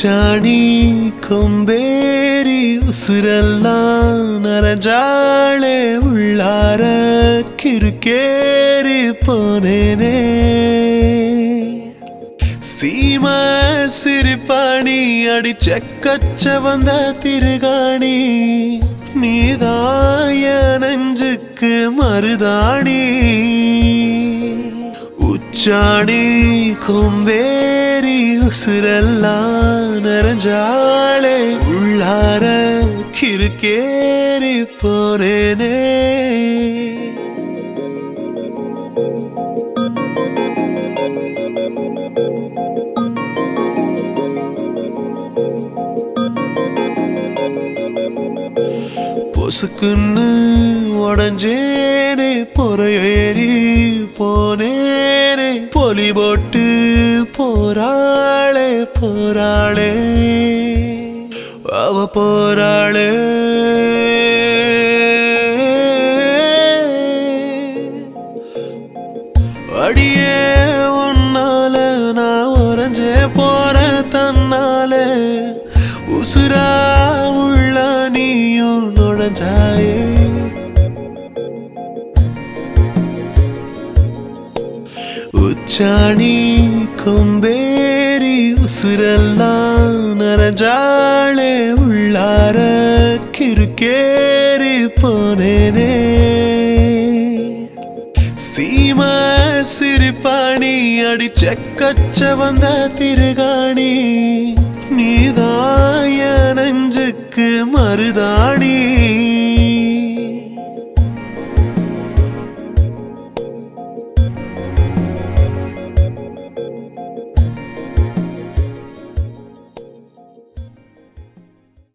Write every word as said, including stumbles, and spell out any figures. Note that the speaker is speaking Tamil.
உச்சாணி கொம்பேரி உசுரெல்லாம் நரஞ்சாளே உள்ளார கிறுக்கேறி போனேனே சீமா சிரிப்பாணி அடிச்சக்கச்ச வந்த திருகாணி நீதாய நெஞ்சுக்கு மருதாணி உச்சாணி கொம்பேரி உசுரெல்லாம் நரஞ்சாளே உள்ளார கிறுக்கேறி போனேனே பொசுக்குன்னு உடஞ்சேனே பொறையேறி போனேனே பொலி போட்டு போராளே போராளே அவ போராளே அடியே ஒன்னால நான் உறைஞ்சே போற தன்னாலே உசுரா உள்ள நீயும் நுழைஞ்சாயே உச்சாணி கொம்பேரி உசுரெல்லாம் நரஞ்சாளே உள்ளார கிறுக்கேறி போனேனே சீமா சிரிப்பாணி அடிச்சக்கச்ச வந்த திருகாணி நீதாய நெஞ்சுக்கு மருதா